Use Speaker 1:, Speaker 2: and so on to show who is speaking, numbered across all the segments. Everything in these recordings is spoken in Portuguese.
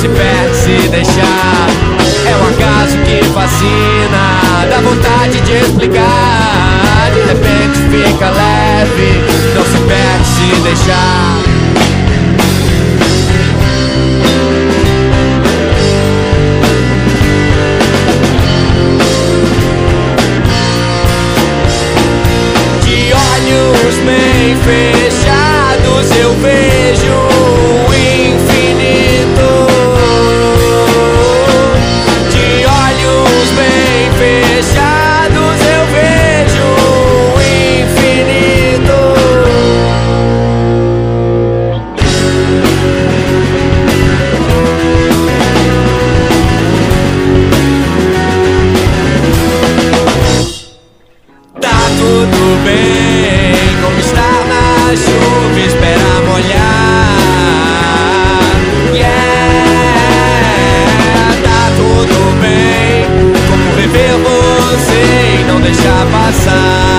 Speaker 1: se perde se deixar. É um acaso que fascina, dá vontade de explicar. De repente fica leve, não se perde se deixar. De olhos bem fechados eu vejo o infinito. De olhos bem fechados eu vejo o infinito. Tá tudo bem, como estar na chuva, esperar molhar. Yeah, tá tudo bem, como rever você e não deixar passar.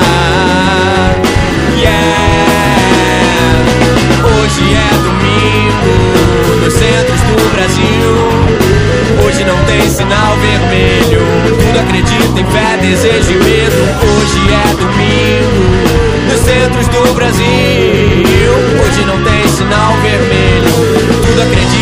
Speaker 1: Yeah, hoje é domingo, nos centros do Brasil. Hoje não tem sinal vermelho, tudo acredita em fé, desejo e medo. Hoje é domingo, nos centros do Brasil. Hoje não tem sinal vermelho, tudo acredita